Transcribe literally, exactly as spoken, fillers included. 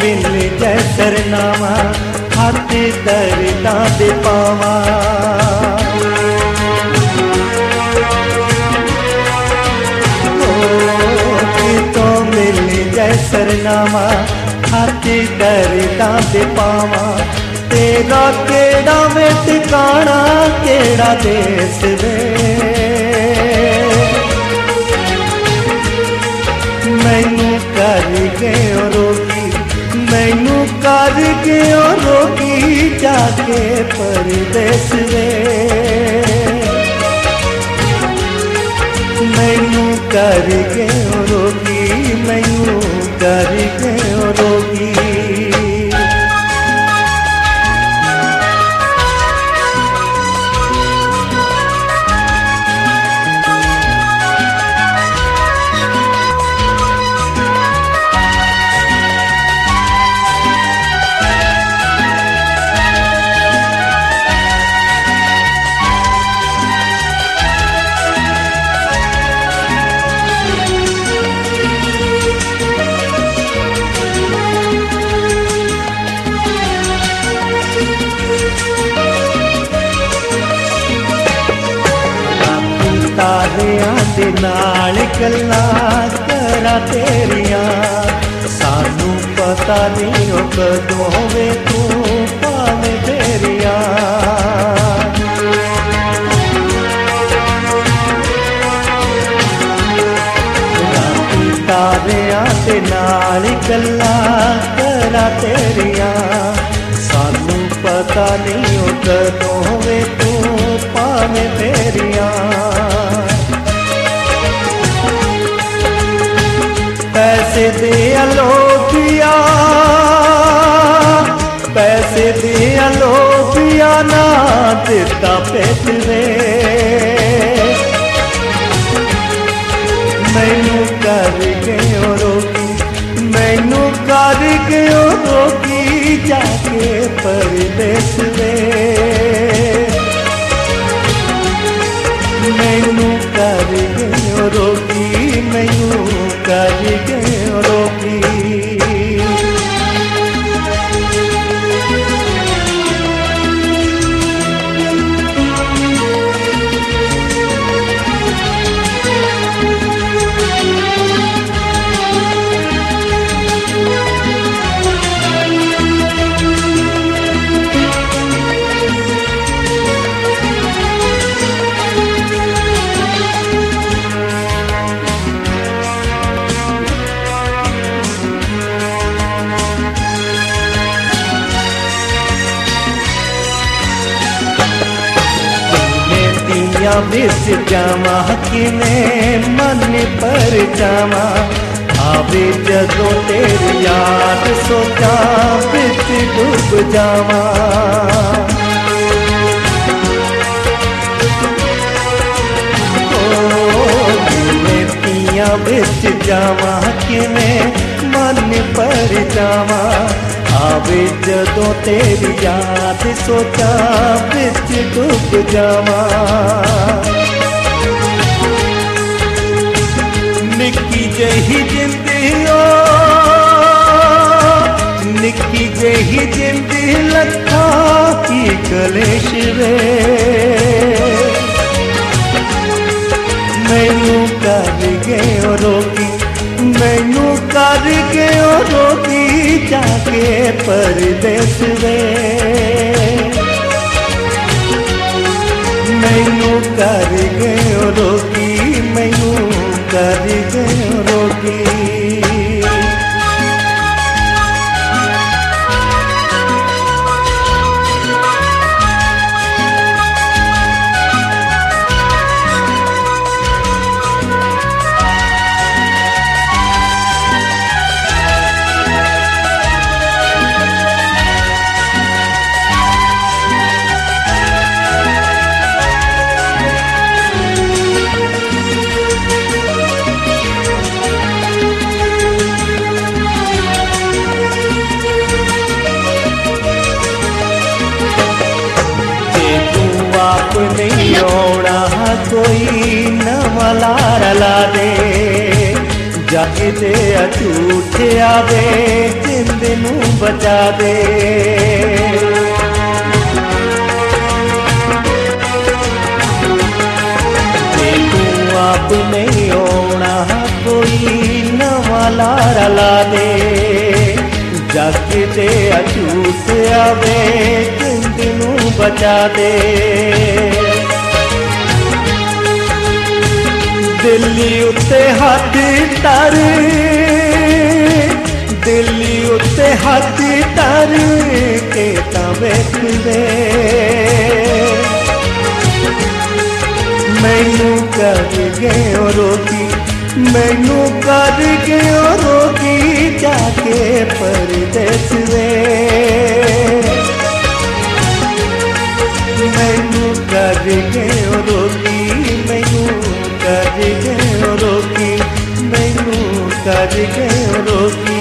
मिल जै सरनामा हाथ दर्दां दे पावा। तो मिल जै सरनामा हाथ दर्दां दे पावा। तेरा केड़ा वे ठिकाना केड़ा देस वे मैनू कर गए रोगी मैनू कर गए रोगी जाके परदेस वे मैनू कर गए रोगी मैनू कर गए रोगी। तारियां दे नाल गल्लां करा तेरियां सानू पता नहीं ओ कदों वे तू पावे तेरियां। तारियां दे नाल गल्लां करा तेरियां सानू पता नहीं ओ कदों वे तू पावे तेरियां। पैसे दे अलोपिया पैसे दे अलोपिया ना दिता पेटरे मैनू कर गए रोगी मैनू कर गए रोगी जाके परदेस वे मैनू कर गए रोगी मैनू कर गए रोगी। बिस जावा किवें मन पर जावा आवे जदों तेरी याद सोचा बिच डूब जावा। पिया बिच जावा किवें मन पर जावा आवे जदों तेरी याद सोचा बिच डूब जावा। निक्की जही जिंदगी निक्की जही जिंदगी लखा की कलेश वे मैनू कर गए रोगी मैनू कर गए रोगी जाके परदेस वे मैनू कर गए रोगी मैनू कर गए रोगी। कोई नवा लारा ला दे जागदे झूठ आवे जिंद नू बचा दे। आप नहीं होना कोई नवा लारा ला दे, जागदे झूठ आवे जिंद नू बचा दे। दिल्ली उत्ते हाथ तर, दिल्ली उत्ते हाथ तर के तां वेख दे। मैनू कर गए रोकी, मैनू कर गए रोकी जाके परदेस वे। मैनू कर गए रोकी, मैनू कर गए रोकी, मैनू कर गए रोकी।